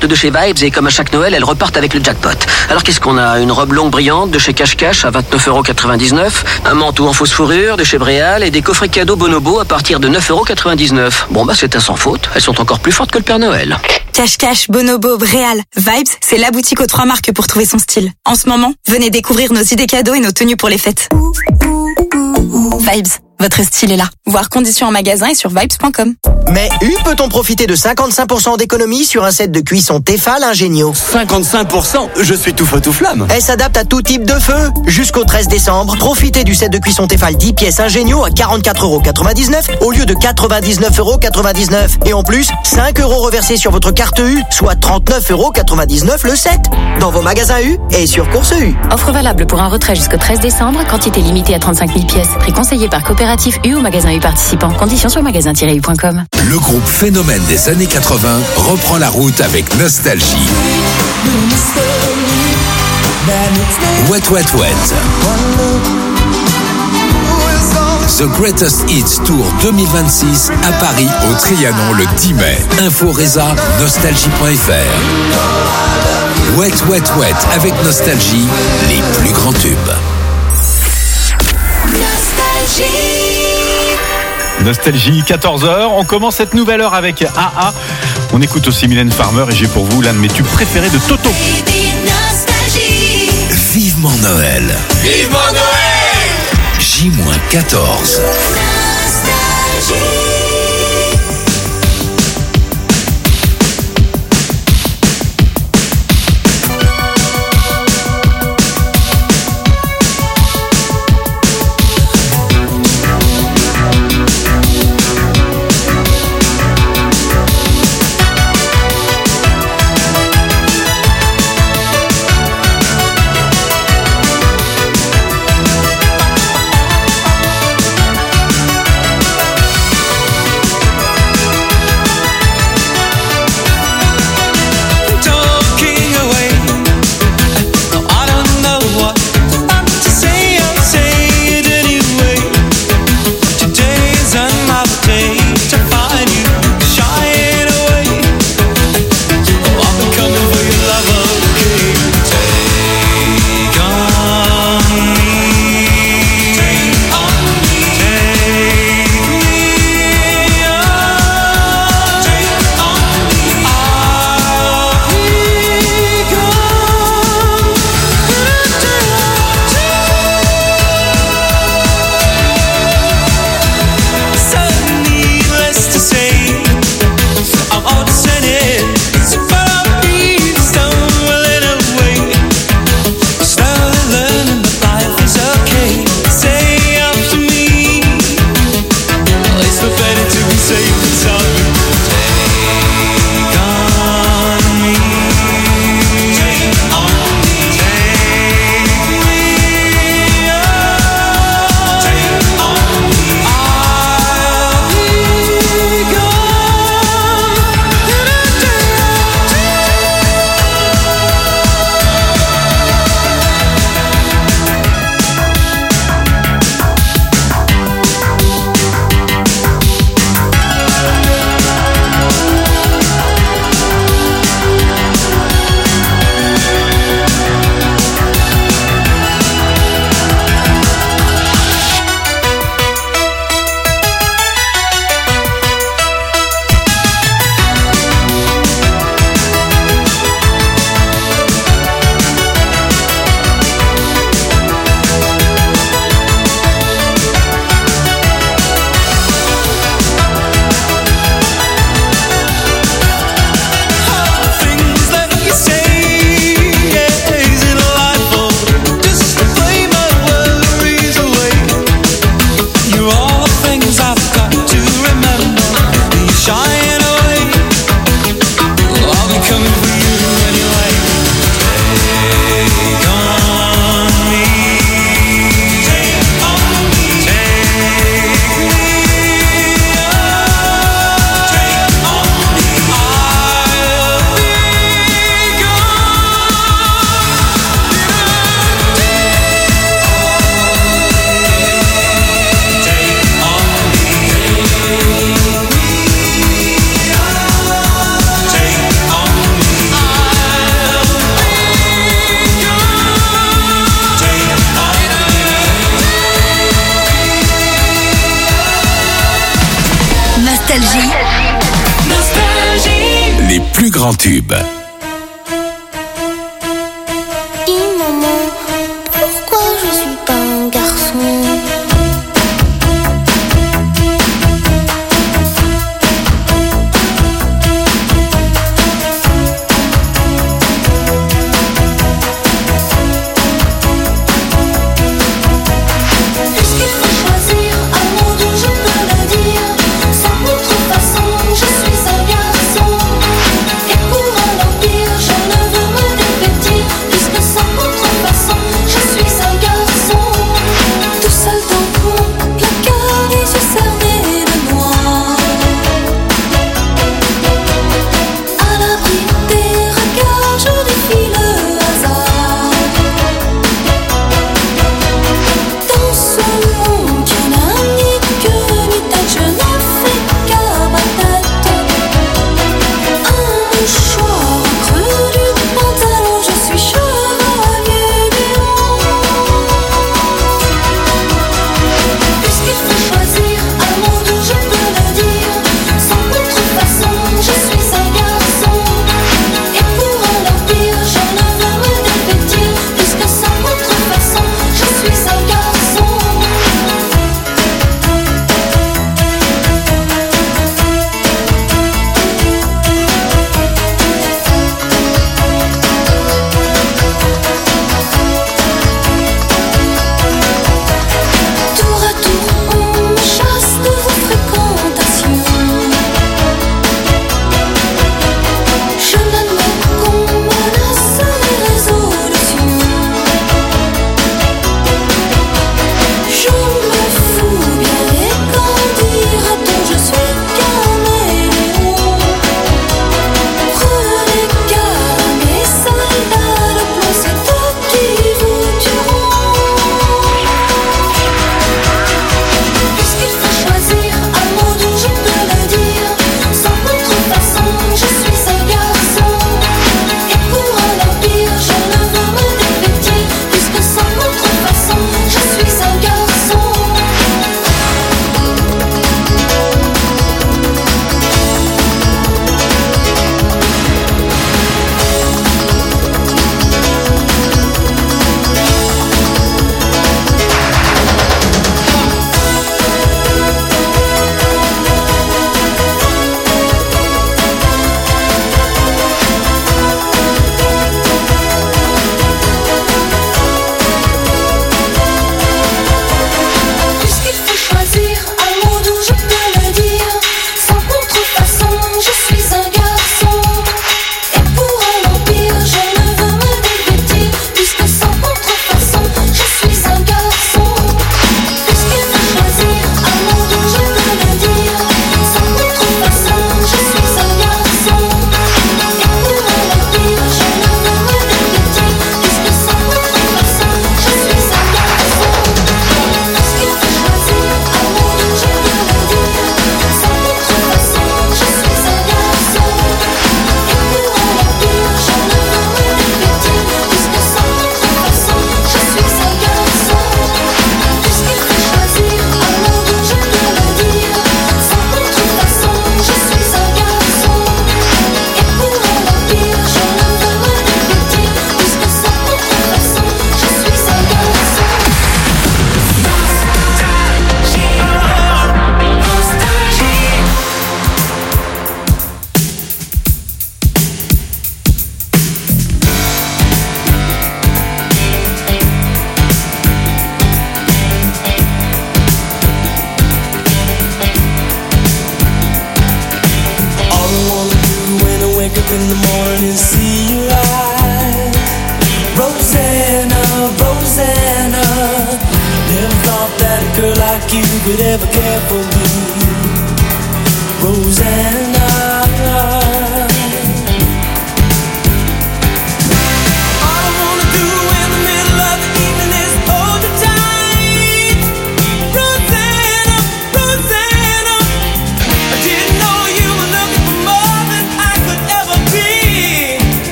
cartes de chez Vibes et comme à chaque Noël, elles repartent avec le jackpot. Alors qu'est-ce qu'on a? Une robe longue brillante de chez Cache Cache à 29,99 €, un manteau en fausse fourrure de chez Bréal et des coffrets cadeaux Bonobo à partir de 9,99 €. Bon bah c'est un sans faute, elles sont encore plus fortes que le Père Noël. Cache Cache, Bonobo, Bréal, Vibes, c'est la boutique aux 3 marques pour trouver son style. En ce moment, venez découvrir nos idées cadeaux et nos tenues pour les fêtes. Vibes, votre style est là. Voir conditions en magasin et sur vibes.com. Mais peut-on profiter de 55% d'économie sur un set de cuisson Tefal Ingenio? 55%? Je suis tout feu tout flamme. Elle s'adapte à tout type de feu. Jusqu'au 13 décembre, profitez du set de cuisson Tefal 10 pièces Ingenio à 44,99 € au lieu de 99,99 €. Et en plus, 5 € reversés sur votre carte U, soit 39,99 € le set. Dans vos magasins U et sur Course U. Offre valable pour un retrait jusqu'au 13 décembre, quantité limitée à 35 000 pièces. Prix conseillé par Coopérative U ou magasin U participant. Conditions sur magasin-u.com. Le groupe phénomène des années 80 reprend la route avec Nostalgie. Wet Wet Wet. The Greatest Hits Tour 2026 à Paris au Trianon le 10 mai. Info Reza, nostalgie.fr. Wet Wet Wet avec Nostalgie, les plus grands tubes. Nostalgie, 14h. On commence cette nouvelle heure avec AA. On écoute aussi Mylène Farmer et j'ai pour vous l'un de mes tubes préférés de Toto. Vivement Noël. Vivement Noël. J-14. grands tubes. Dis maman, pourquoi je suis pas un garçon?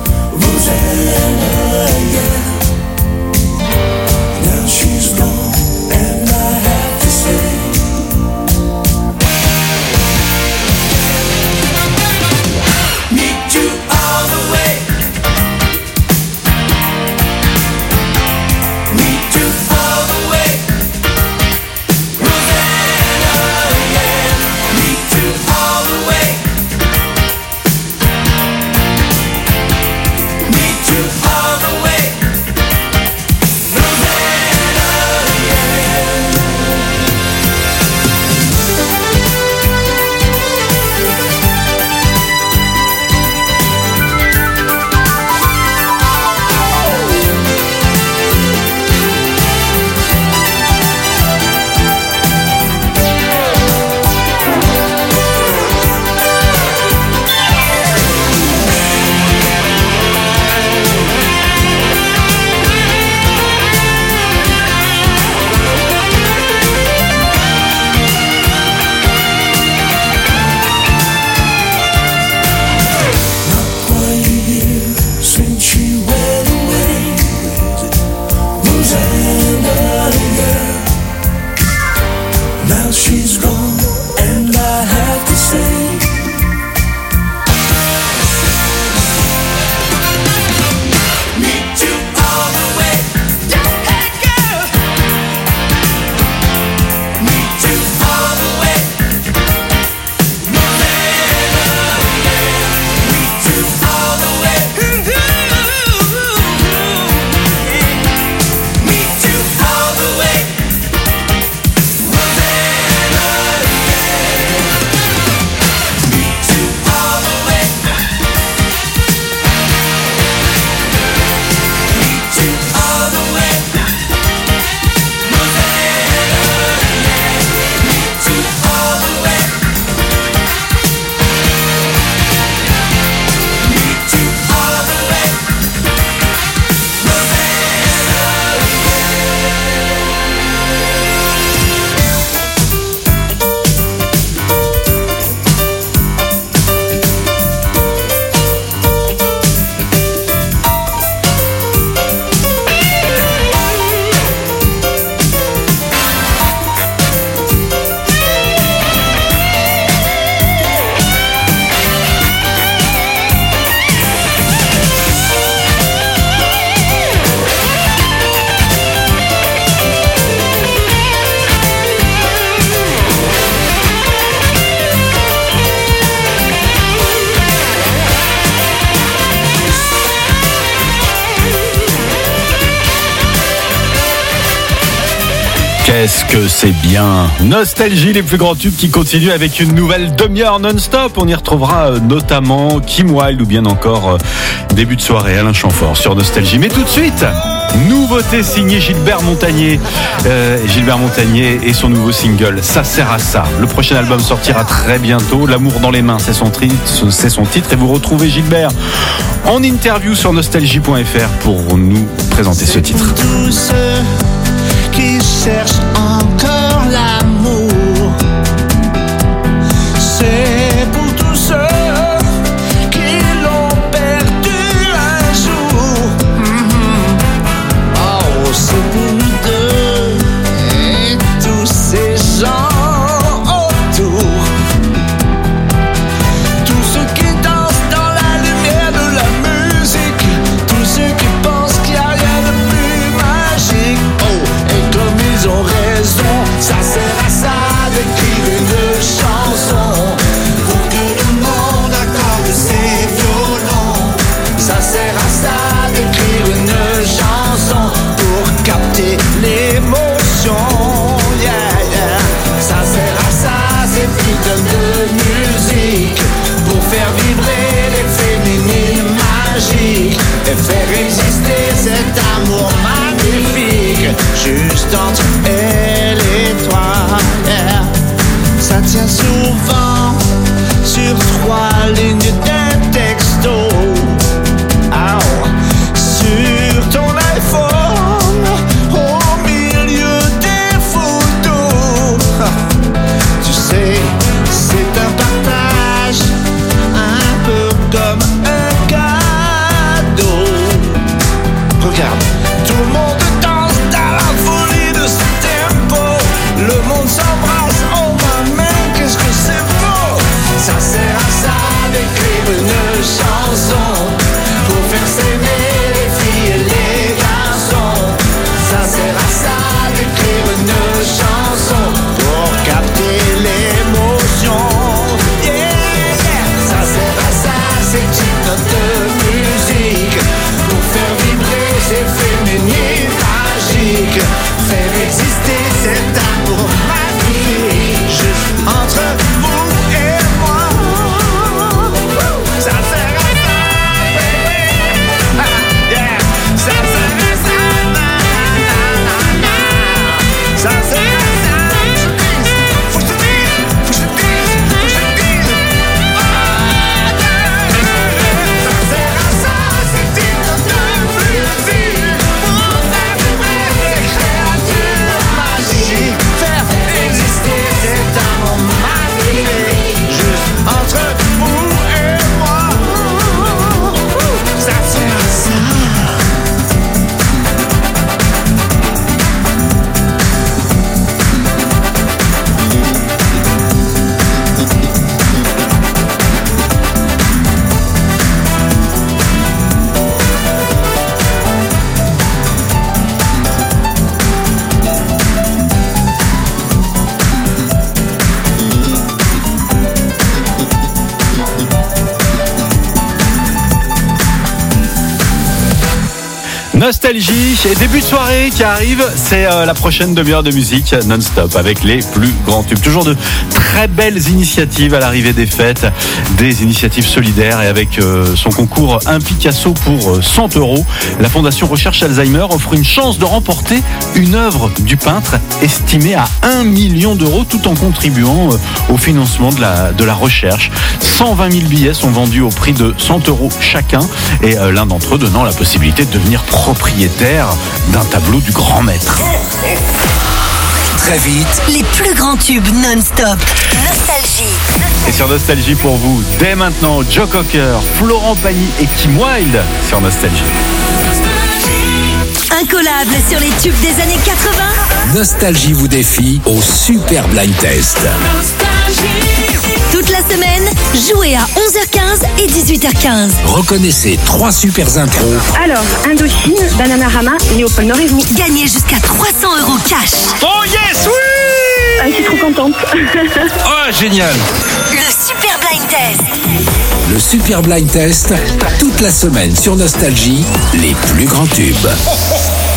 Rosanna, yeah. Now she's gone. Qu'est-ce que c'est bien. Nostalgie, les plus grands tubes qui continuent avec une nouvelle demi-heure non-stop. On y retrouvera notamment Kim Wilde ou bien encore début de soirée Alain Chamfort sur Nostalgie. Mais tout de suite, nouveauté signée Gilbert Montagné. Gilbert Montagné et son nouveau single, Ça sert à ça. Le prochain album sortira très bientôt. L'amour dans les mains, c'est son titre. Et vous retrouvez Gilbert en interview sur nostalgie.fr pour nous présenter ce titre. Tous ceux qui cherchent encore l'amour, c'est pour tous ceux qui l'ont perdu un jour. Oh, c'est pour nous deux et tous ces gens autour, tous ceux qui dansent dans la lumière de la musique, tous ceux qui pensent qu'il n'y a rien de plus magique. Oh, et comme ils ont raison, ça sert à ça d'écrire une chanson pour que le monde accorde ses violons. Ça sert à ça d'écrire une chanson pour capter l'émotion. Yeah, yeah. Ça sert à ça, ces putains de musique pour faire vibrer les féminines magiques et faire exister cet amour magnifique juste entre elle et toi. Yeah. Ça tient souvent sur 3 lignes de texto. Oh. Sur ton iPhone, au milieu des photos. Tu sais, c'est un partage, un peu comme un cadeau. Regarde, tout le monde danse dans la folie de ce tempo. Le monde s'embrasse, oh ma main, qu'est-ce que c'est beau. Ça sert à ça d'écrire une chanson pour faire s'aimer les filles et les garçons. Ça sert à ça d'écrire une chanson pour capter l'émotion. Yeah, yeah. Ça sert à ça, ces petites notes de musique pour faire vibrer ces féminines magiques, faire exister cet amour magnifique juste entre vous et moi. Ça sert à ça, baby. Yeah. Ça sert à ça, na, na, na, na. Ça sert à ça. Faut que je te dise, faut que je te dise, faut que je te dise. Ah, yeah. Ça sert à ça, c'est digne de musique pour faire vibrer les créatures magiques, faire exister cet amour magnifique juste entre vous et moi. Ça sert à ça. Nostalgie et début de soirée qui arrive, c'est la prochaine demi-heure de musique non-stop avec les plus grands tubes. Toujours de très belles initiatives à l'arrivée des fêtes, des initiatives solidaires et avec son concours Un Picasso pour 100 €, la Fondation Recherche Alzheimer offre une chance de remporter une œuvre du peintre estimée à 1 million d'euros tout en contribuant au financement de la recherche. 120 000 billets sont vendus au prix de 100 € chacun et l'un d'entre eux donnant la possibilité de devenir propriétaire d'un tableau du grand maître. Très vite, les plus grands tubes non-stop. Nostalgie. Et sur Nostalgie pour vous, dès maintenant, Joe Cocker, Florent Pagny et Kim Wilde sur Nostalgie. Incollable sur les tubes des années 80. Nostalgie vous défie au Super Blind Test. Toute la semaine, jouez à 11h15 et 18h15. Reconnaissez 3 super intros. Alors, Indochine, Bananarama, Léopold Nord et vous. Gagnez jusqu'à 300 € cash. Oh yes, oui! Je suis trop contente. Oh, génial! Le Super Blind Test. Le Super Blind Test, toute la semaine sur Nostalgie, les plus grands tubes.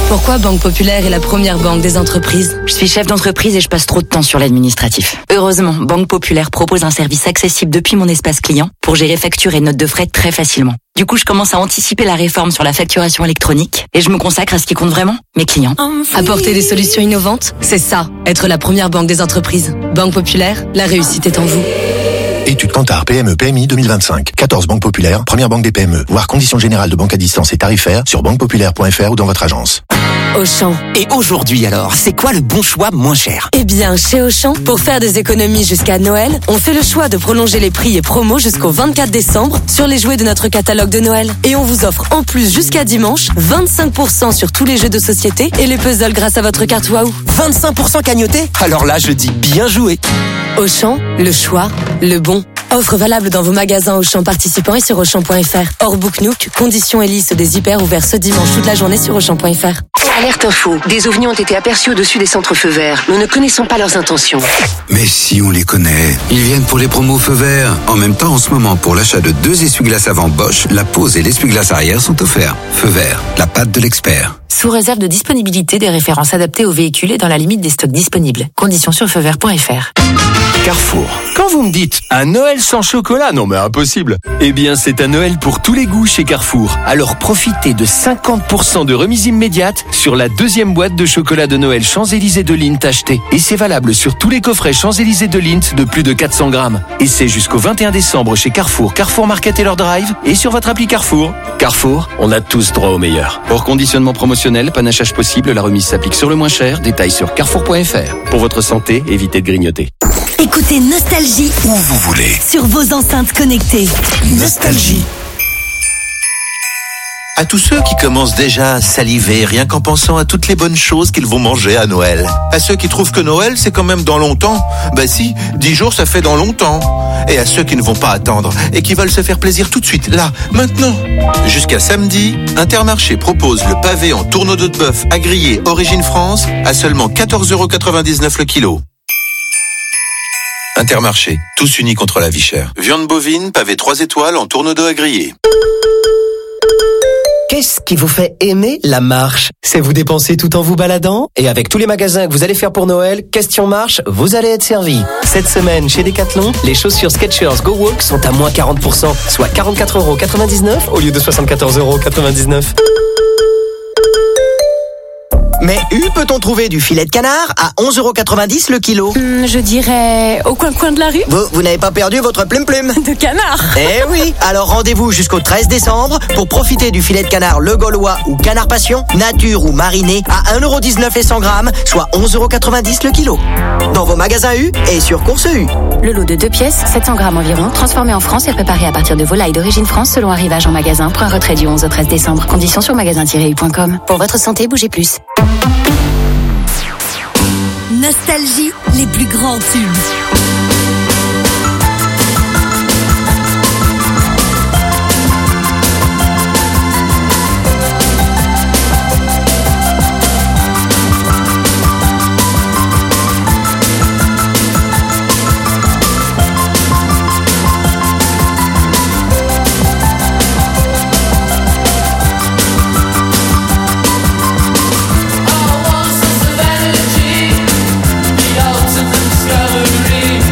Pourquoi Banque Populaire est la première banque des entreprises? Je suis chef d'entreprise et je passe trop de temps sur l'administratif. Heureusement, Banque Populaire propose un service accessible depuis mon espace client pour gérer factures et notes de frais très facilement. Du coup, je commence à anticiper la réforme sur la facturation électronique et je me consacre à ce qui compte vraiment, mes clients. Apporter des solutions innovantes, c'est ça, être la première banque des entreprises. Banque Populaire, la réussite est en vous. Étude Kantar PME PMI 2025. 14 banques populaires, première banque des PME. Voir conditions générales de banque à distance et tarifaires sur banquepopulaire.fr ou dans votre agence. Auchan. Et aujourd'hui alors, c'est quoi le bon choix moins cher? Eh bien, chez Auchan, pour faire des économies jusqu'à Noël, on fait le choix de prolonger les prix et promos jusqu'au 24 décembre sur les jouets de notre catalogue de Noël. Et on vous offre en plus jusqu'à dimanche 25% sur tous les jeux de société et les puzzles grâce à votre carte Waouh. 25% cagnoté? Alors là, je dis bien joué. Auchan, le choix, le bon. Offre valable dans vos magasins Auchan participants et sur Auchan.fr. Hors Book Nook, conditions et liste des hyper ouverts ce dimanche toute la journée sur Auchan.fr. Alerte info. Des ovnis ont été aperçus au-dessus des centres feux verts. Nous ne connaissons pas leurs intentions. Mais si on les connaît, ils viennent pour les promos feux verts. En même temps, en ce moment, pour l'achat de 2 essuie-glaces avant Bosch, la pose et l'essuie-glace arrière sont offerts. Feu vert, la patte de l'expert. Sous réserve de disponibilité des références adaptées aux véhicules et dans la limite des stocks disponibles. Conditions sur feuvert.fr. Carrefour. Quand vous me dites un Noël sans chocolat, non mais impossible. Eh bien, c'est un Noël pour tous les goûts chez Carrefour. Alors profitez de 50% de remise immédiate sur la 2e boîte de chocolat de Noël Champs-Élysées de Lindt achetée. Et c'est valable sur tous les coffrets Champs-Élysées de Lindt de plus de 400 grammes. Et c'est jusqu'au 21 décembre chez Carrefour, Carrefour Market et leur Drive et sur votre appli Carrefour. Carrefour, on a tous droit au meilleur. Hors conditionnement promotionnel, panachage possible, la remise s'applique sur le moins cher. Détails sur carrefour.fr. Pour votre santé, évitez de grignoter. Écoutez Nostalgie Où vous voulez. sur vos enceintes connectées. Nostalgie. À tous ceux qui commencent déjà à saliver rien qu'en pensant à toutes les bonnes choses qu'ils vont manger à Noël. À ceux qui trouvent que Noël c'est quand même dans longtemps. Bah si, 10 jours ça fait dans longtemps. Et à ceux qui ne vont pas attendre et qui veulent se faire plaisir tout de suite, là, maintenant. Jusqu'à samedi, Intermarché propose le pavé en tourneau de bœuf à griller Origine France à seulement 14,99€ le kilo. Intermarché, tous unis contre la vie chère. Viande bovine, pavé 3 étoiles en tourneau d'eau à griller. Qu'est-ce qui vous fait aimer la marche? C'est vous dépenser tout en vous baladant? Et avec tous les magasins que vous allez faire pour Noël, question marche, vous allez être servi. Cette semaine, chez Decathlon, les chaussures Skechers Go Walk sont à moins 40%, soit 44,99€ au lieu de 74,99€. Mais où peut-on trouver du filet de canard à 11,90€ le kilo? Je dirais au coin de la rue. Vous n'avez pas perdu votre plume-plume De canard. Eh oui. Alors rendez-vous jusqu'au 13 décembre pour profiter du filet de canard Le Gaulois ou Canard Passion, nature ou mariné à 1,19€ et 100 grammes, soit 11,90€ le kilo. Dans vos magasins U et sur Course U. Le lot de 2 pièces, 700 grammes environ, transformé en France et préparé à partir de volailles d'origine France selon arrivage en magasin. Point retrait du 11 au 13 décembre. Conditions sur magasin-u.com. Pour votre santé, bougez plus. Nostalgie, les plus grands tubes. Discovery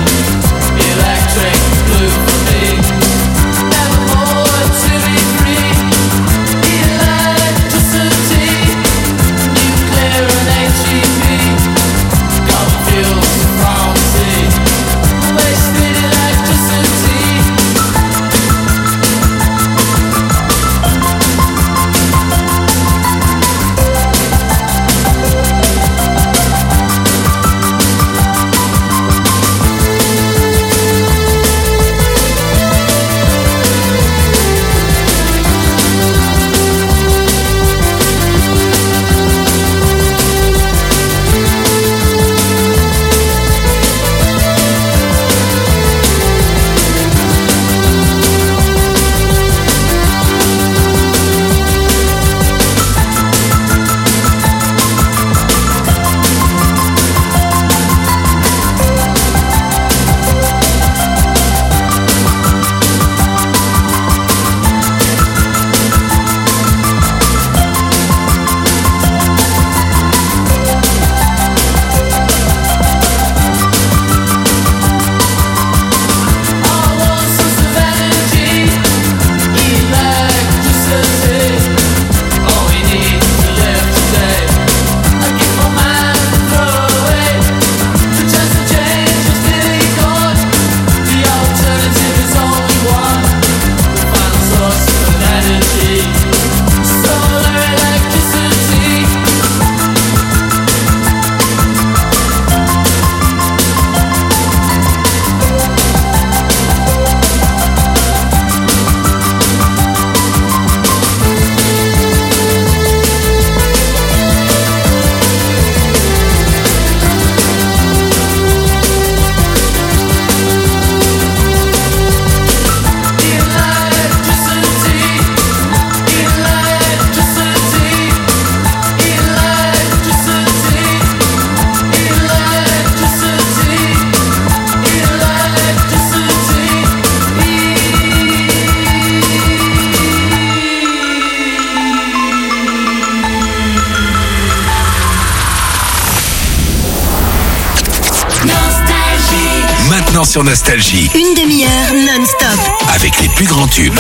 maintenant sur Nostalgie. Une demi-heure non-stop. Avec les plus grands tubes.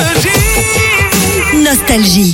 Nostalgie.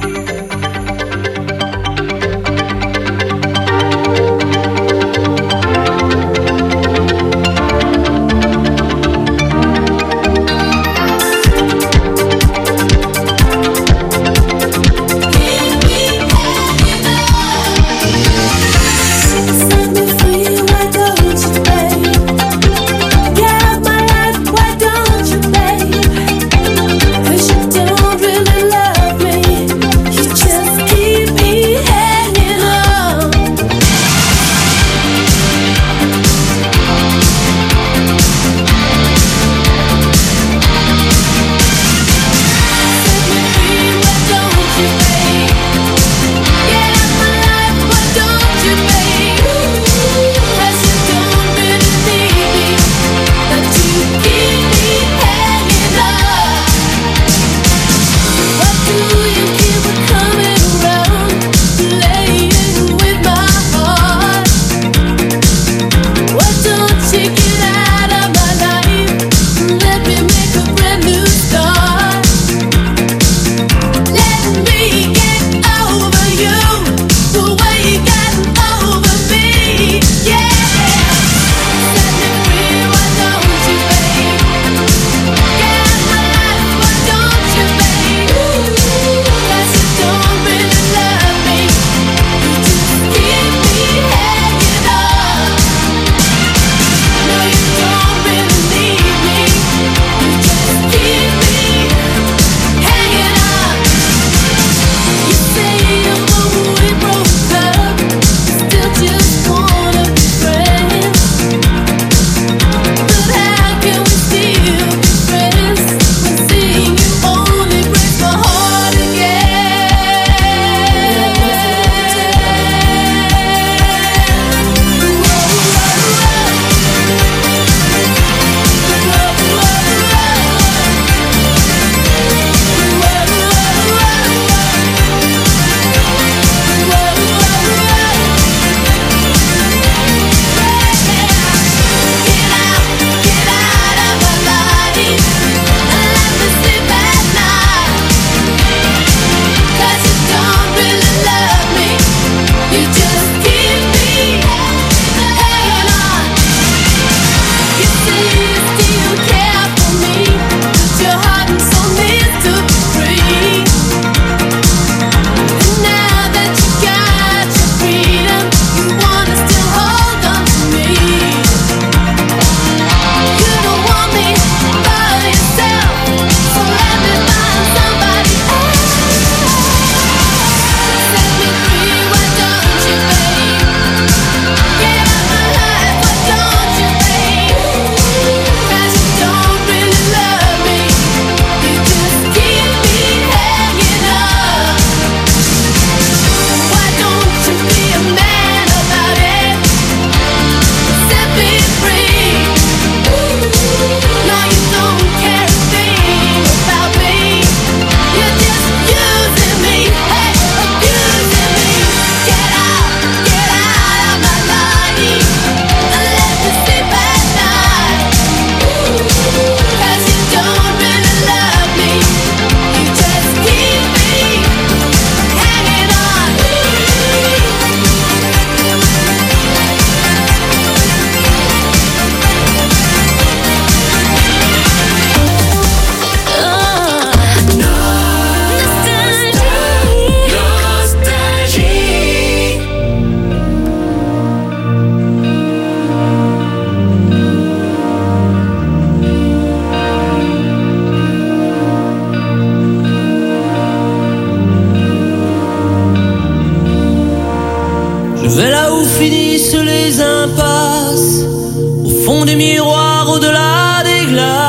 vais là où finissent les impasses, au fond des miroirs, au-delà des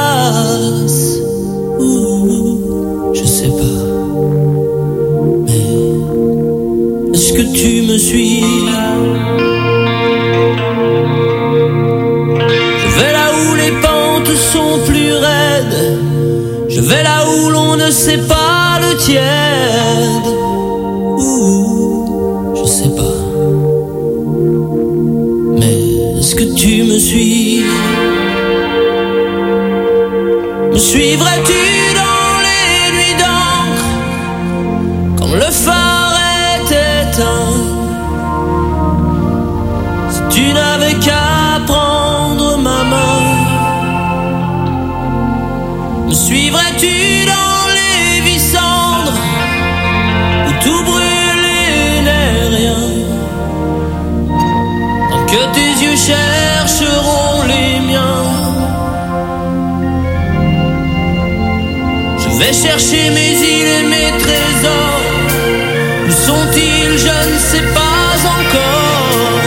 glaces. Je sais pas, mais est-ce que tu me suis? Je vais là où les pentes sont plus raides, je vais là où l'on ne sait pas le tiède. Je sais pas, mais est-ce que tu me suis? Me suivrais-tu dans les nuits d'encre, quand le phare est éteint? Si tu n'avais qu'à prendre ma main, me suivrais-tu dans les vies cendres, où tout brûle et n'est rien, tant que tes yeux chercheront les miens? Je vais chercher mes îles et mes trésors. Où sont-ils? Je ne sais pas encore.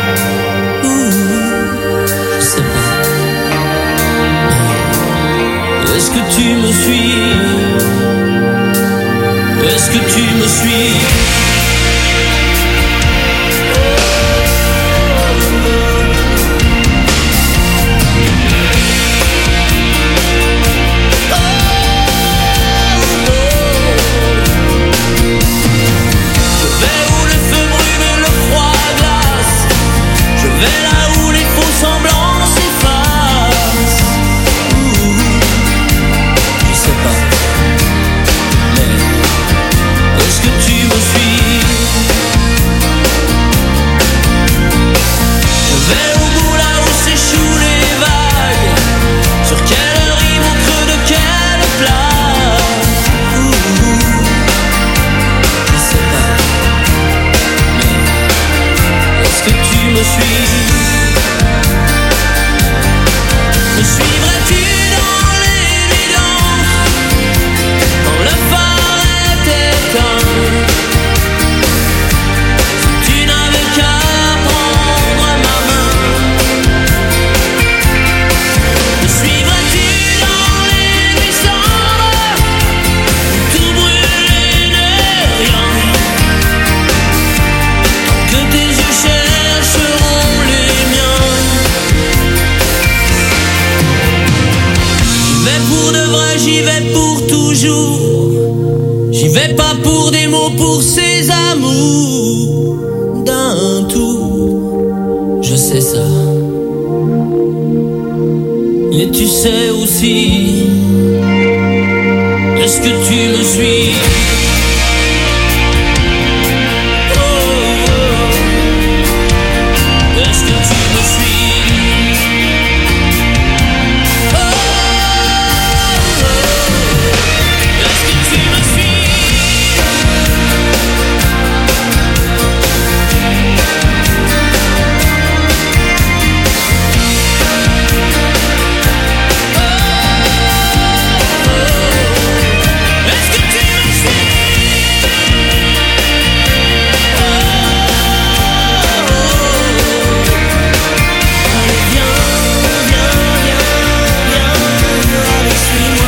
Je sais pas. Est-ce que tu me suis? Est-ce que tu me suis? Là où les faux semblants s'effacent. Je sais pas, mais est-ce que tu me suis? Je vais au bout là où s'échouent les vagues. Sur quelle rive, au creux de quelle plage? Je sais pas, mais est-ce que tu me suis? Me suivrais-tu dans les nuits d'encre, quand le phare est éteint? Si tu n'avais qu'à prendre ma main, me suivrais-tu dans les nuits sombres, où tout brûle et n'est rien, que tes yeux chercheront les miens? J'y vais pour de vrai, j'y vais pour toujours. J'y vais pas pour des mots, pour ces amours d'un tour. Je sais ça. Et tu sais aussi. Est-ce que tu me suis? Est-ce que tu me suis? Est-ce que tu me suis? Est-ce que tu me suis? Allez viens, viens, viens, viens, allez suis-moi.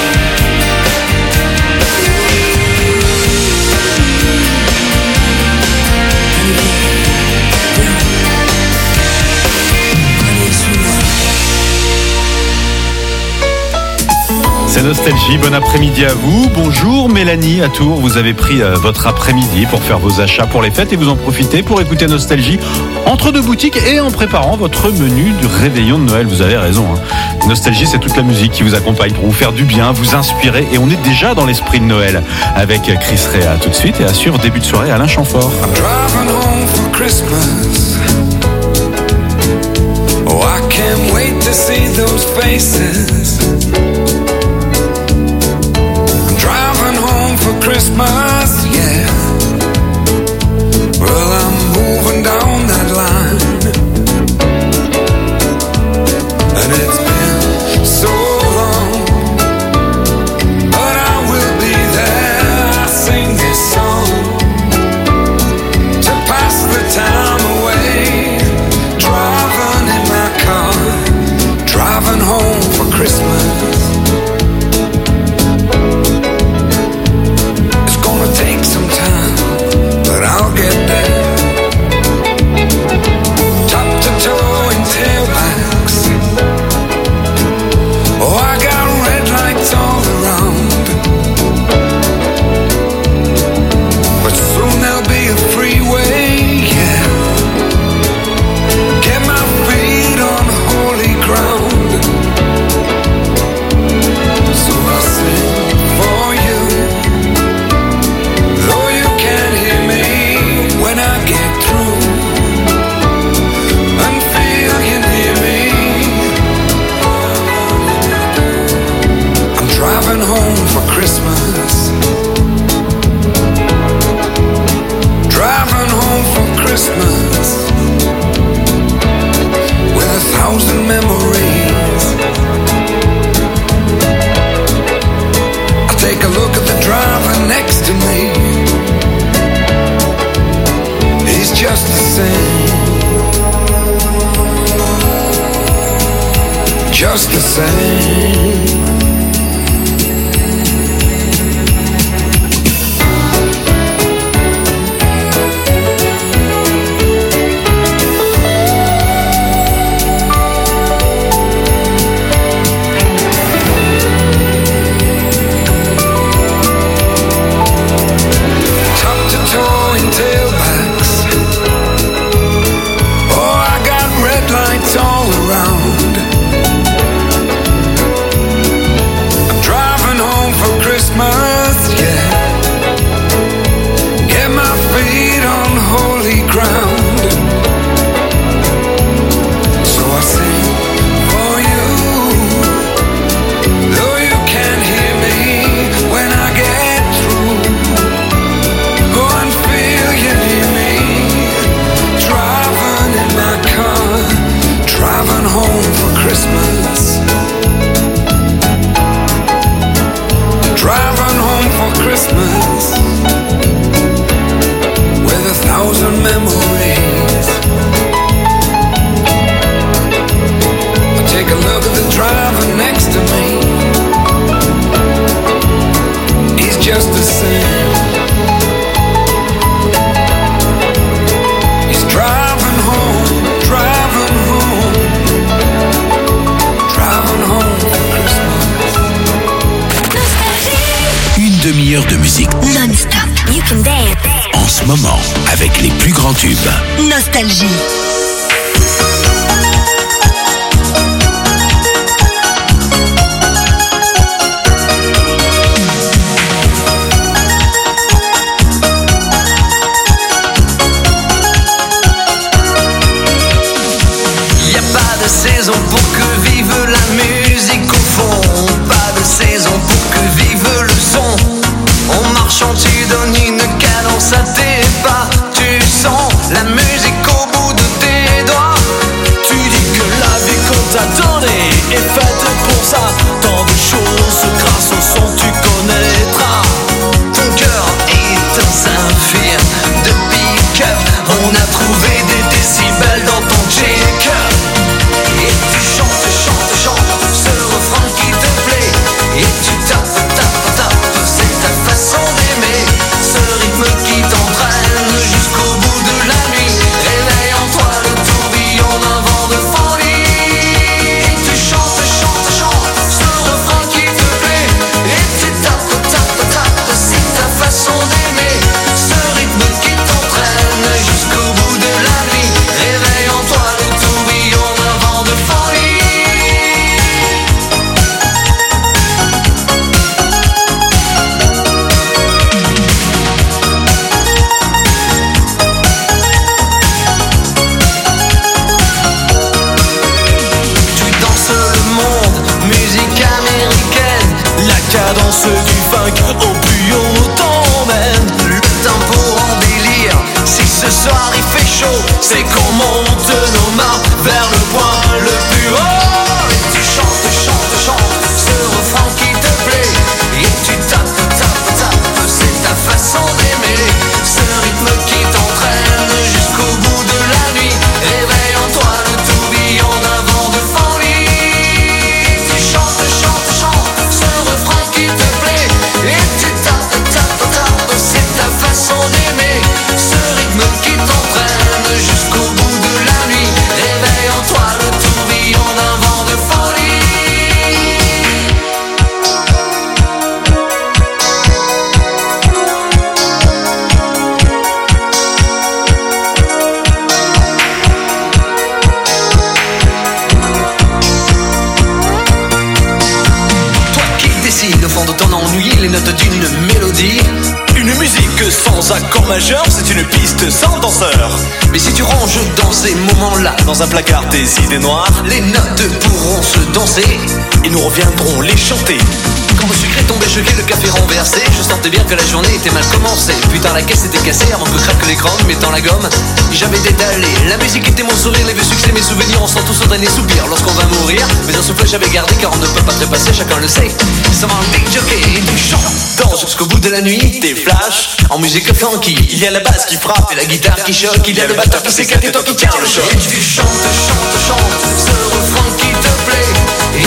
C'est Nostalgie, bon après-midi à vous. Bonjour Mélanie à Tours, vous avez pris votre après-midi pour faire vos achats pour les fêtes et vous en profitez pour écouter Nostalgie entre deux boutiques et en préparant votre menu du réveillon de Noël. Vous avez raison, hein. Nostalgie, c'est toute la musique qui vous accompagne pour vous faire du bien, vous inspirer, et on est déjà dans l'esprit de Noël avec Chris Rea tout de suite et assure début de soirée Alain Chamfort. Driving home for Christmas. Oh, I can't wait to see those faces. I'm driving home for Christmas, yeah. Well, I'm moving down that line, and it's been so long, but I will be there. I sing this song to pass the time away, driving in my car, driving home for Christmas. It's gonna take some time, but I'll get there. Top to toe in tailbacks. Oh, I got red lights all around, but soon there'll be a freeway, yeah. Get my feet on holy ground. just the same. All around. I'm driving home for Christmas, yeah. Get my feet on holy ground. So I sing for you, though you can't hear me when I get through. Go and feel you near me, driving in my car. Driving home for Christmas. Driving home for Christmas. With 1,000 memories. I take a look at the driver next to me. He's just the same. He's driving home, driving home. Une demi-heure de musique Non-stop. You can dance. en ce moment avec les plus grands tubes. Nostalgie. Saison pour que vive la musique au fond. Pas de saison pour que vive le son. En marchant tu donnes une cadence à tes pas. Tu sens la musique au bout de tes doigts. Tu dis que la vie qu'on t'a donnée est faite pour ça. Tant de choses grâce au son tu connaîtras. Ton cœur est un saphir de pick-up. On a trouvé des décibels dans ton check-up. Et tu chantes, chantes, chantes ce refrain qui te plaît. Et tu tapes, tapes, tapes, c'est ta façon d'aimer. Ce rythme qui t'entraîne jusqu'au bout de la nuit. Réveille en toi le tourbillon d'un vent de folie. Et tu chantes, chantes, chantes ce refrain qui te plaît. Et tu tapes, tapes, tapes, c'est ta façon d'aimer. Ce rythme qui t'entraîne jusqu'au bout de la nuit. Réveille en toi le tourbillon d'un vent de folie. Tu danses le monde, musique américaine. La cadence du funk au plus haut t'emmène. Le tempo en délire, si ce soir il fait chaud, c'est qu'on monte nos mains vers le point le plus haut. Et tu chantes, chantes, chantes ce refrain qui te plaît. Et tu tapes, tapes, tapes, c'est ta façon d'aimer. Ce rythme qui t'entraîne jusqu'au bout de la nuit. Réveille en toi le tourbillon d'un vent de folie. Et tu chantes, chantes, chantes ce refrain qui te plaît. Et tu tapes, tapes, tapes, c'est ta façon d'aimer. Ce rythme qui t'entraîne jusqu'au bout de la nuit. Réveille en toi le tourbillon d'un vent de folie. Toi qui décides au fond de ton ennui les notes d'une mélodie. Une musique sans accord majeur, c'est une piste sans danseur. Mais si tu ranges dans ces moments-là, dans un placard tes idées noires, les notes pourront se danser et nous reviendrons les chanter. Quand le sucre est tombé, je vis le café renversé. Je sentais bien que la journée était mal commencée. Putain, la caisse était cassée avant que craque l'écran. Mettant la gomme, j'avais détalé. La musique était mon sourire, les vieux succès, mes souvenirs. On sent tous au dernier soupir lorsqu'on va mourir. Mais un souffle j'avais gardé car on ne peut pas trépasser, chacun le sait. Ça va un big jockey et tu chantes. Danse jusqu'au bout de la nuit, des flashs en musique funky. Il y a la basse qui frappe et la guitare qui choque. Il y a le batteur qui s'éclate et toi qui tiens le choc. Et tu chantes, chantes, chantes ce refrain qui te plaît.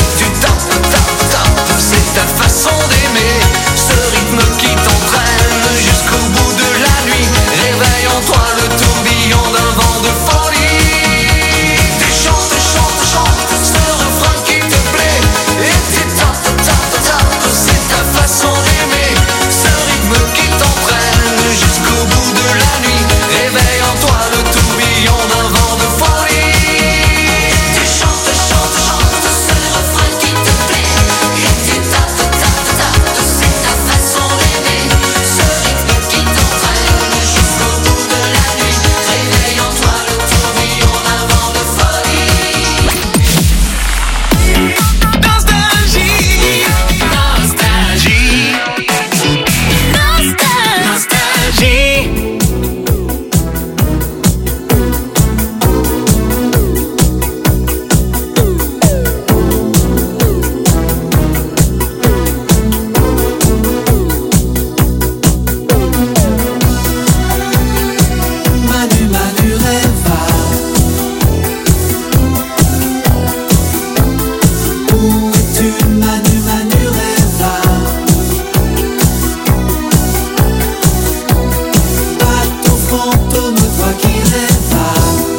Où es-tu, Manu, Manu Rêva? Bateau fantôme, toi qui rêvas.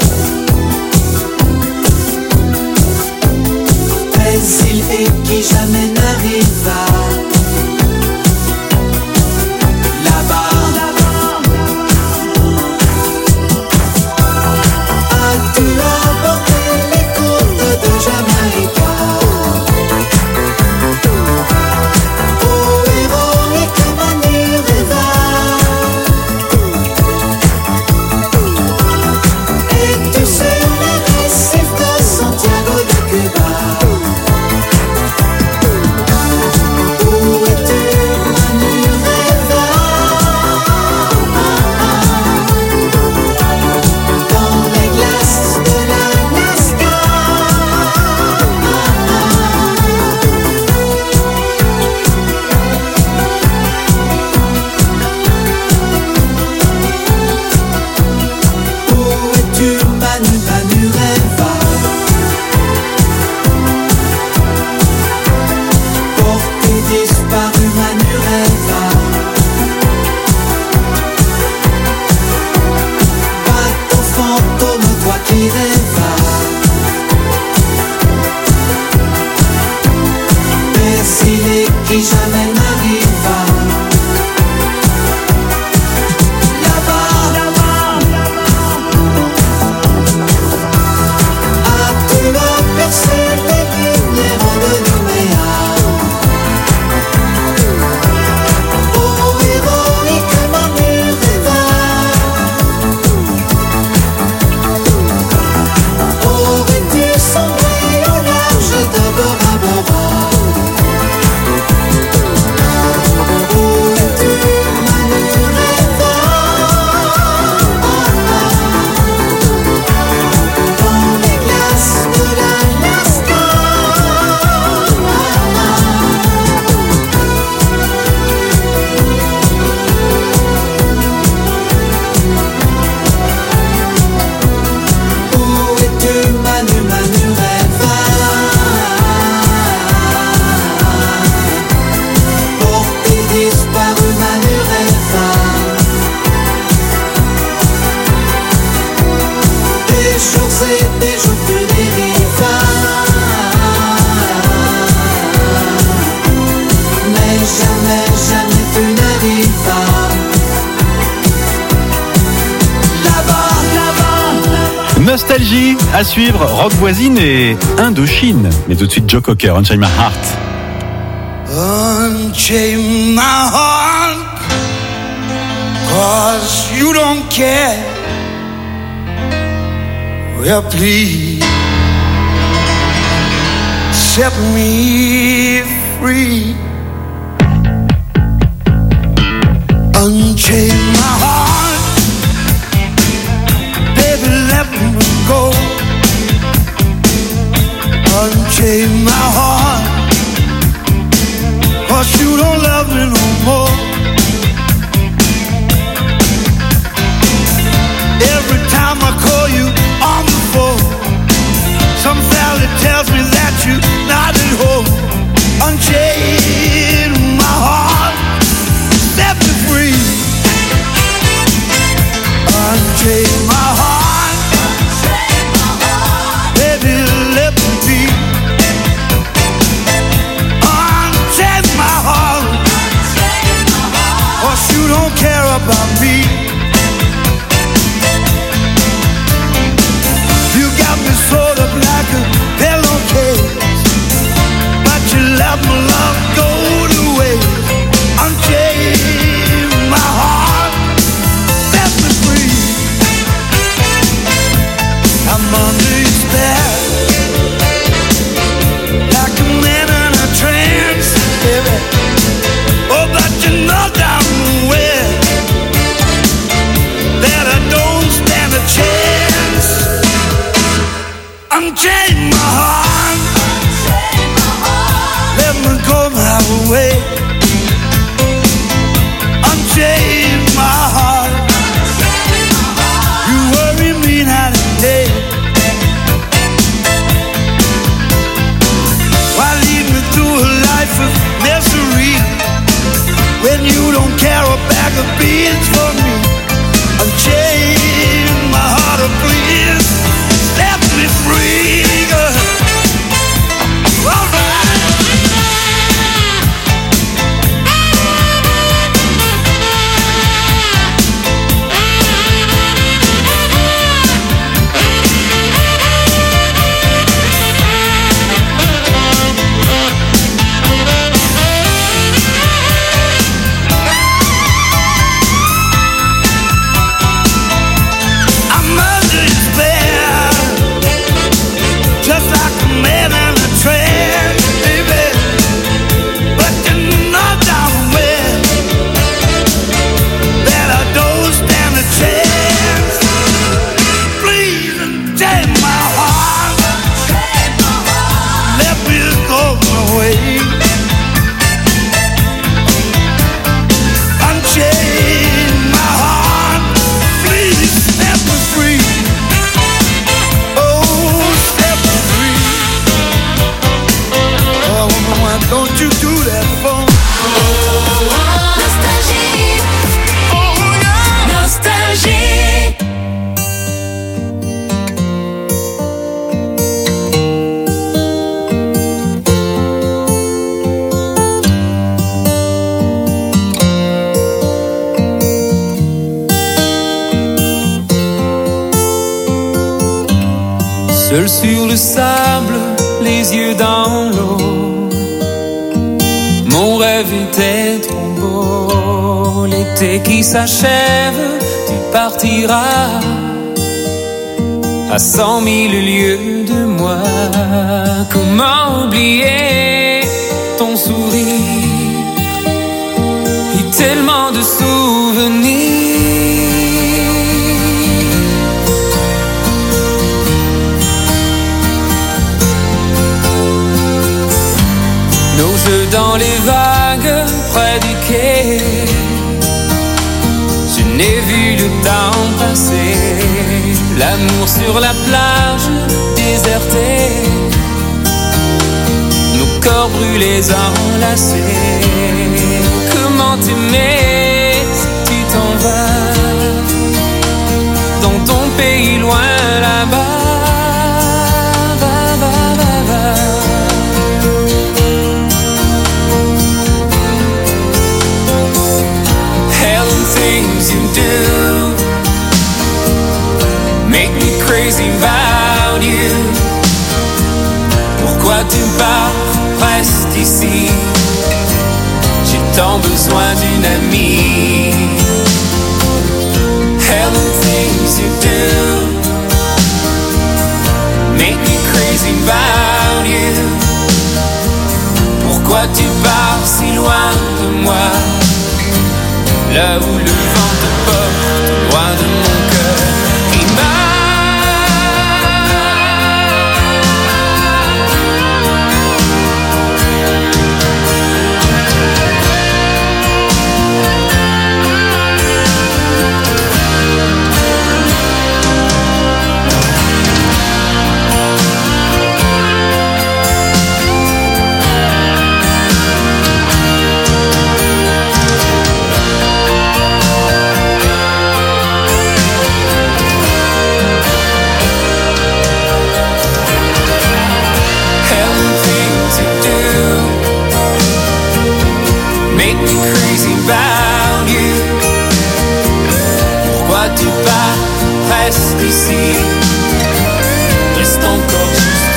Brésil et qui jamais n'arriva. Là-bas, as-tu abordé les côtes de Jamaïca? Oh, héroïque Manu Rêva. Es-tu sur les récifs de Santiago de Cuba? Où es-tu, Manu Rêva? Dans les glaces de l'Alaska. Où es-tu, Manu, Manu Rêva? Porté disparu, Manu Rêva. Bateau fantôme, toi qui rêvas. Exilé qui jamais n'arriva. Là-bas, as-tu aperçu les lumières de Nouméa? Oh, héroïque Manu Rêva. Aurais-tu sombré au large de Bora Bora? Où es-tu, Manu Rêva? Dans les glaces de l'Alaska. Où es-tu, Manu, Manu Rêva? Porté disparu, Manu Rêva. Des jours et des jours tu dérivas. Mais jamais, jamais tu n'arrivas. Nostalgie à suivre, rock voisine et Indochine. Mais tout de suite Joe Cocker, Unchain My Heart. Unchain my heart, 'cause you don't care. Well, please set me free. Unchain my heart, baby, let me go. Unchain my heart, 'cause you don't love me no more. Every time I call you on the phone, some fella tells me that you're not at home. Unchain my heart, set me free. Unchain my heart, baby, let me be. Unchain my heart, 'cause you don't care about me. You got me sort of like a pillowcase, but you let my love go to waste. Unchain my heart, set me free. I'm under your spell, like a man in a trance, baby. Oh, but you know damn well that I don't stand a chance. Unchain my heart, let me go my way. Unchain my heart, you worry me night and day. While with misery. When you don't care a bag of beans for me, unchain my heart, oh please, set me free, girl. All Seul sur le sable, les yeux dans l'eau, mon rêve était trop beau. L'été qui s'achève, tu partiras à 100 000 lieues de moi. Comment oublier ton sourire et tellement de souvenirs. Nos jeux dans les vagues près du quai, je n'ai vu le temps passer. L'amour sur la plage désertée, nos corps brûlés enlacés. Comment t'aimer si tu t'en vas dans ton pays loin là-bas. You do make me crazy about you. Pourquoi tu pars, reste ici. J'ai tant besoin d'une amie. Hell the things you do make me crazy about you. Pourquoi tu pars si loin de moi, là où le vent te porte, loin de mon cœur qui bat. About you. Pourquoi tu pars, reste ici. Reste encore juste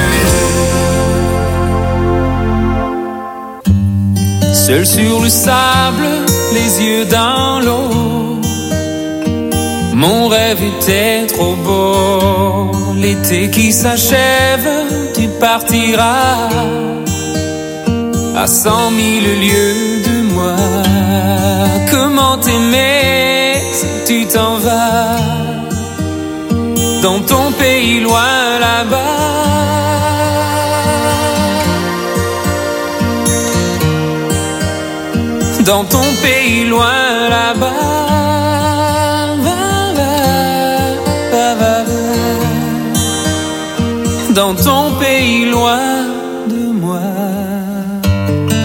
une nuit. Seul sur le sable, les yeux dans l'eau, mon rêve était trop beau. L'été qui s'achève, tu partiras à 100 000 lieues de moi. Comment t'aimer si tu t'en vas dans ton pays loin là-bas. Dans ton pays loin là-bas. Dans ton pays loin de moi.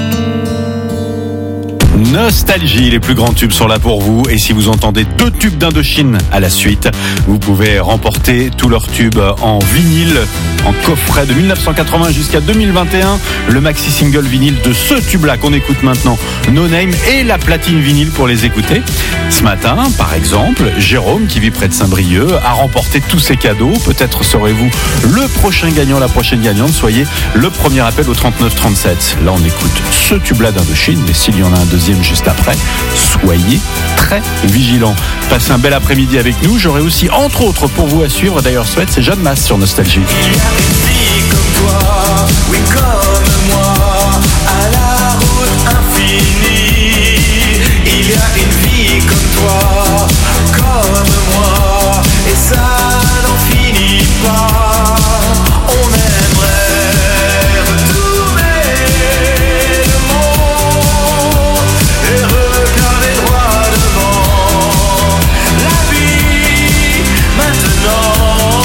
Nostalgie, les plus grands tubes sont là pour vous. Et si vous entendez 2 tubes d'Indochine à la suite, vous pouvez remporter tous leurs tubes en vinyle, en coffret de 1980 jusqu'à 2021. Le maxi single vinyle de ce tube-là qu'on écoute maintenant, No Name, et la platine vinyle pour les écouter. Ce matin, par exemple, Jérôme, qui vit près de Saint-Brieuc, a remporté tous ses cadeaux. Peut-être serez-vous le prochain gagnant, la prochaine gagnante. Soyez le premier appel au 3937. Là, on écoute ce tube-là d'Indochine, mais s'il y en a un deuxième juste après, soyez très vigilants. Passez un bel après-midi avec nous. J'aurai aussi, entre autres, pour vous à suivre, d'ailleurs, Sweat, c'est Jeanne Masse sur Nostalgie. Il y a une vie comme toi, oui comme moi, à la route infinie. Il y a une vie comme toi, comme moi, et ça n'en finit pas. On aimerait retourner le monde et regarder droit devant la vie maintenant.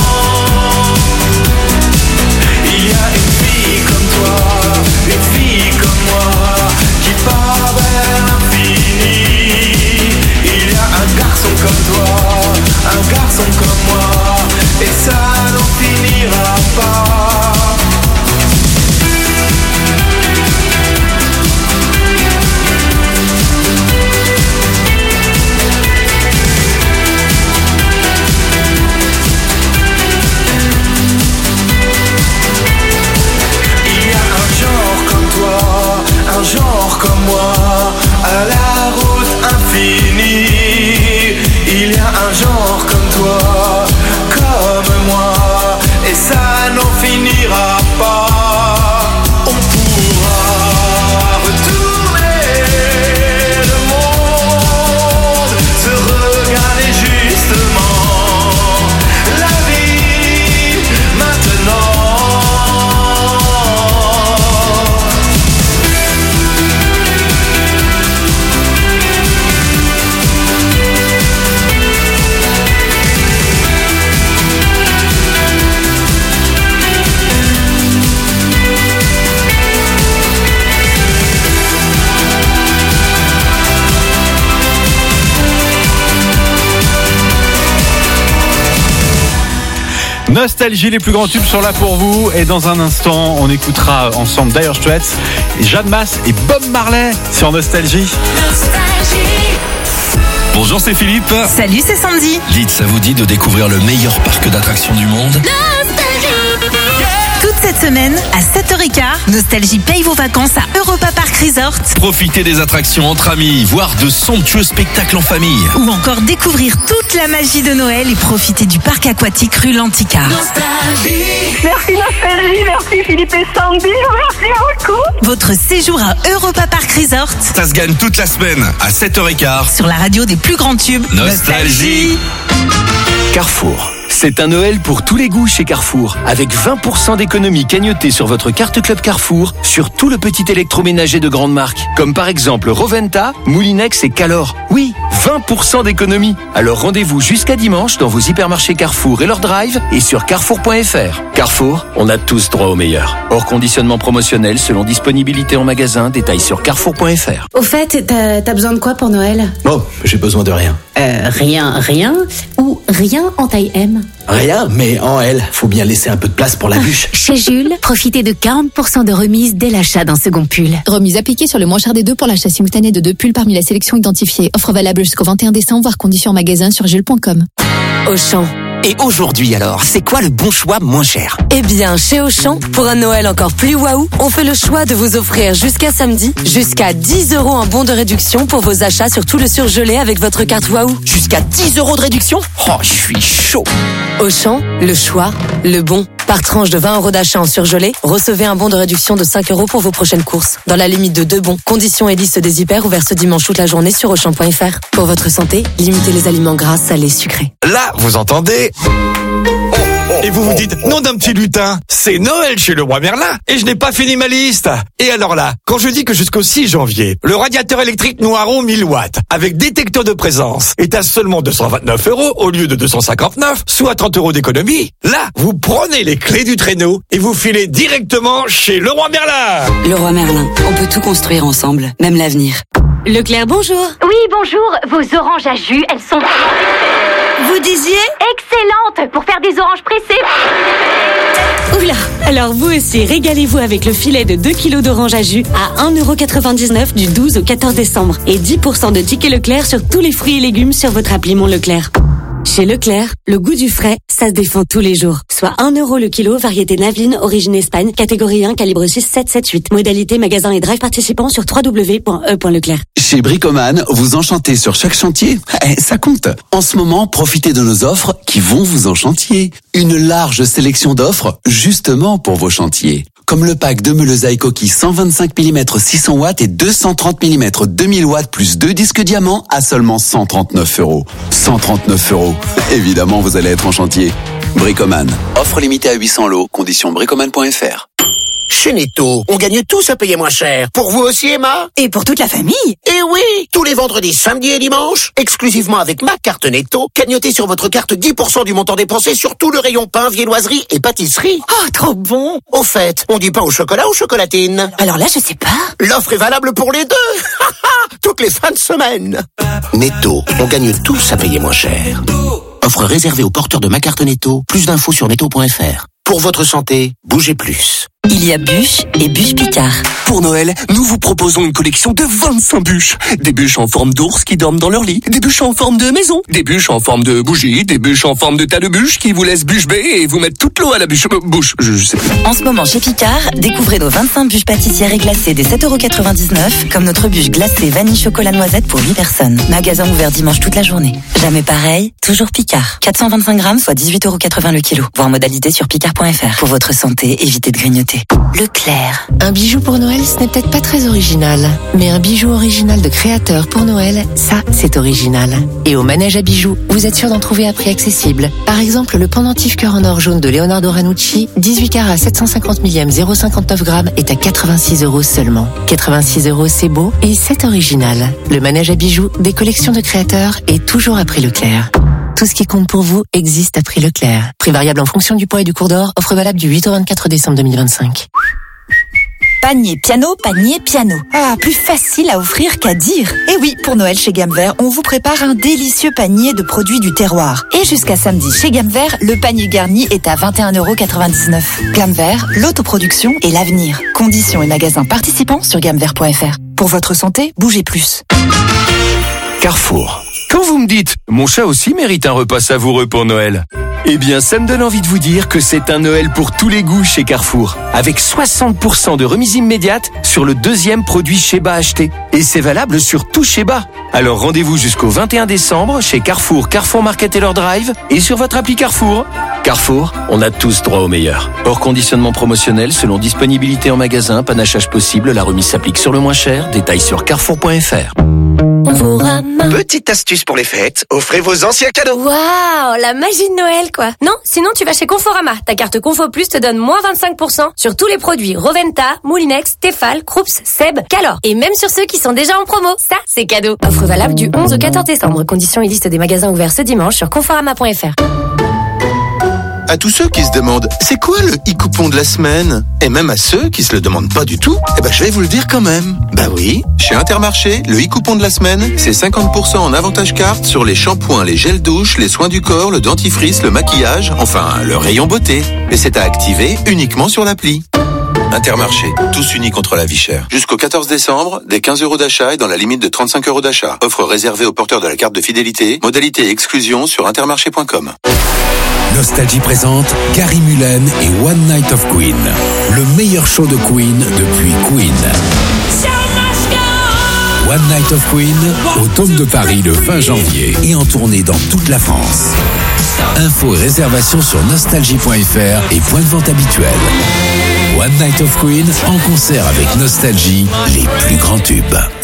Il y a une fille comme toi, une fille comme moi, qui part vers l'infini. Il y a un garçon comme toi, un garçon comme moi, et ça n'en finira pas. Un genre comme moi, à la route infinie. Il y a un genre comme toi, comme moi, et ça n'en finira pas. On pourra retourner le monde, se regarder justement la vie maintenant. Nostalgie, les plus grands tubes sont là pour vous. Et dans un instant, on écoutera ensemble Dire Straits, Jeanne Masse et Bob Marley sur Nostalgie. Bonjour, c'est Philippe. Salut, c'est Sandy. Dites, ça vous dit de découvrir le meilleur parc d'attractions du monde ? Toute cette semaine, à 7h15, Nostalgie paye vos vacances à Europa Park Resort. Profitez des attractions entre amis, voir de somptueux spectacles en famille. Ou encore découvrir toute la magie de Noël et profiter du parc aquatique rue Lantica. Nostalgie. Merci Nostalgie, merci Philippe et Sandy, merci beaucoup. Votre séjour à Europa Park Resort. Ça se gagne toute la semaine à 7h15. Sur la radio des plus grands tubes. Nostalgie. Carrefour. C'est un Noël pour tous les goûts chez Carrefour. Avec 20% d'économie cagnotée sur votre carte Club Carrefour sur tout le petit électroménager de grande marque. Comme par exemple Roventa, Moulinex et Calor. Oui, 20% d'économie. Alors rendez-vous jusqu'à dimanche dans vos hypermarchés Carrefour et leur drive et sur carrefour.fr. Carrefour, on a tous droit au meilleur. Hors conditionnement promotionnel selon disponibilité en magasin. Détails sur carrefour.fr. Au fait, t'as besoin de quoi pour Noël ? Oh, j'ai besoin de rien. Rien ou rien en taille M. Rien, mais en L. Faut bien laisser un peu de place pour la bûche. Chez Jules, profitez de 40% de remise dès l'achat d'un second pull. Remise appliquée sur le moins cher des deux pour l'achat simultané de 2 pulls parmi la sélection identifiée. Offre valable jusqu'au 21 décembre, voire conditions en magasin sur jules.com. Auchan. Et aujourd'hui alors, c'est quoi le bon choix moins cher ? Eh bien, chez Auchan, pour un Noël encore plus waouh, on fait le choix de vous offrir jusqu'à samedi, jusqu'à 10 € en bon de réduction pour vos achats sur tout le surgelé avec votre carte waouh. Jusqu'à 10 € de réduction ? Oh, je suis chaud. Auchan, le choix, le bon. Par tranche de 20 € d'achat en surgelé, recevez un bon de réduction de 5 € pour vos prochaines courses. Dans la limite de 2 bons. Conditions et liste des hyper ouverts ce dimanche toute la journée sur Auchan.fr. Pour votre santé, limitez les aliments gras, salés, sucrés. Là, vous entendez ? Et vous vous dites, nom d'un petit lutin, c'est Noël chez le roi Merlin et je n'ai pas fini ma liste. Et alors là, quand je dis que jusqu'au 6 janvier, le radiateur électrique Noiron 1000 watts avec détecteur de présence est à seulement 229 € au lieu de 259, soit 30 € d'économie, là, vous prenez les clés du traîneau et vous filez directement chez le roi Merlin. Le roi Merlin, on peut tout construire ensemble, même l'avenir. Leclerc, bonjour. Oui, bonjour. Vos oranges à jus, elles sont vraiment... Vous disiez? Excellentes pour faire des oranges pressées. Oula. Alors vous aussi, régalez-vous avec le filet de 2 kg d'oranges à jus à 1,99€ du 12 au 14 décembre. Et 10% de tickets Leclerc sur tous les fruits et légumes sur votre appli Mon Leclerc. Chez Leclerc, le goût du frais, ça se défend tous les jours. Soit 1€ le kilo, variété Naveline, origine Espagne, catégorie 1, calibre 6778. Modalité magasin et drive participants sur www.e.leclerc. Chez Bricoman, vous enchantez sur chaque chantier. Ça compte. En ce moment, profitez de nos offres qui vont vous enchantier. Une large sélection d'offres justement pour vos chantiers. Comme le pack de meules coquille 125 mm 600 watts et 230 mm 2000 watts plus 2 disques diamants à seulement 139€. 139€. Évidemment, vous allez être en chantier. Bricoman. Offre limitée à 800 lots. Conditions bricoman.fr. Chez Netto, on gagne tous à payer moins cher. Pour vous aussi, Emma? Et pour toute la famille? Eh oui! Tous les vendredis, samedis et dimanches, exclusivement avec ma carte Netto, cagnotez sur votre carte 10% du montant dépensé sur tout le rayon pain, viennoiserie et pâtisserie. Oh, trop bon! Au fait, on dit pain au chocolat ou chocolatine? Alors là, je sais pas. L'offre est valable pour les deux! Toutes les fins de semaine. Netto, on gagne tous à payer moins cher. Offre réservée aux porteurs de ma carte Netto. Plus d'infos sur netto.fr. Pour votre santé, bougez plus. Il y a bûches et bûches Picard. Pour Noël, nous vous proposons une collection de 25 bûches. Des bûches en forme d'ours qui dorment dans leur lit, des bûches en forme de maison, des bûches en forme de bougie, des bûches en forme de tas de bûches qui vous laissent bûche bée et vous mettent toute l'eau à la bouche. Je sais pas. En ce moment chez Picard, découvrez nos 25 bûches pâtissières et glacées des 7,99€, comme notre bûche glacée vanille chocolat noisette pour 8 personnes. Magasin ouvert dimanche toute la journée. Jamais pareil, toujours Picard. 425 grammes, soit 18,80€ le kilo. Voir modalité sur picard.fr. Pour votre santé, évitez de grignoter. Leclerc. Un bijou pour Noël, ce n'est peut-être pas très original, mais un bijou original de créateur pour Noël, ça, c'est original. Et au manège à bijoux, vous êtes sûr d'en trouver à prix accessible. Par exemple, le pendentif cœur en or jaune de Leonardo Ranucci, 18 carats 750 millième 0,59 grammes, est à 86€ seulement. 86€, c'est beau et c'est original. Le manège à bijoux des collections de créateurs est toujours à prix Leclerc. Tout ce qui compte pour vous existe à prix Leclerc. Prix variable en fonction du poids et du cours d'or. Offre valable du 8 au 24 décembre 2025. Panier piano, panier piano. Ah, plus facile à offrir qu'à dire. Et oui, pour Noël chez Gamme Vert, on vous prépare un délicieux panier de produits du terroir. Et jusqu'à samedi chez Gamme Vert, le panier garni est à 21,99€. Gamme Vert, l'autoproduction et l'avenir. Conditions et magasins participants sur gammevert.fr. Pour votre santé, bougez plus. Carrefour. Quand vous me dites « Mon chat aussi mérite un repas savoureux pour Noël », eh bien, ça me donne envie de vous dire que c'est un Noël pour tous les goûts chez Carrefour. Avec 60% de remise immédiate sur le deuxième produit Sheba acheté. Et c'est valable sur tout Sheba. Alors rendez-vous jusqu'au 21 décembre chez Carrefour, Carrefour Market et leur Drive et sur votre appli Carrefour. Carrefour, on a tous droit au meilleur. Hors conditionnement promotionnel, selon disponibilité en magasin, panachage possible, la remise s'applique sur le moins cher. Détails sur carrefour.fr. Petite astuce pour les fêtes, offrez vos anciens cadeaux. Waouh, la magie de Noël, quoi. Non, sinon tu vas chez Conforama. Ta carte Confo Plus te donne moins 25% sur tous les produits Roventa, Moulinex, Tefal, Krups, Seb, Calor. Et même sur ceux qui sont déjà en promo. Ça, c'est cadeau. Offre valable du 11 au 14 décembre. Conditions et liste des magasins ouverts ce dimanche sur Conforama.fr. À tous ceux qui se demandent, c'est quoi le e-coupon de la semaine? Et même à ceux qui se le demandent pas du tout, eh ben je vais vous le dire quand même. Bah oui, chez Intermarché, le e-coupon de la semaine, c'est 50% en avantage carte sur les shampoings, les gels douche, les soins du corps, le dentifrice, le maquillage, enfin le rayon beauté. Et c'est à activer uniquement sur l'appli. Intermarché, tous unis contre la vie chère. Jusqu'au 14 décembre, des 15€ d'achat et dans la limite de 35€ d'achat. Offre réservée aux porteurs de la carte de fidélité. Modalité et exclusion sur intermarché.com. Nostalgie présente Gary Mullen et One Night of Queen. Le meilleur show de Queen depuis Queen. One Night of Queen au Dôme de Paris le 20 janvier et en tournée dans toute la France. Infos et réservations sur nostalgie.fr et points de vente habituels. One Night of Queen en concert avec Nostalgie, les plus grands tubes.